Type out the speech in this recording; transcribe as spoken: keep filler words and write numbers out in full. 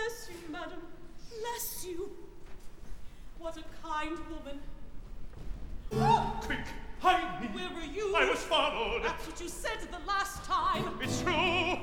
bless you, madam. Bless you. What a kind woman. Oh! Quick, hide me. Where were you? I was followed. That's what you said the last time. It's true.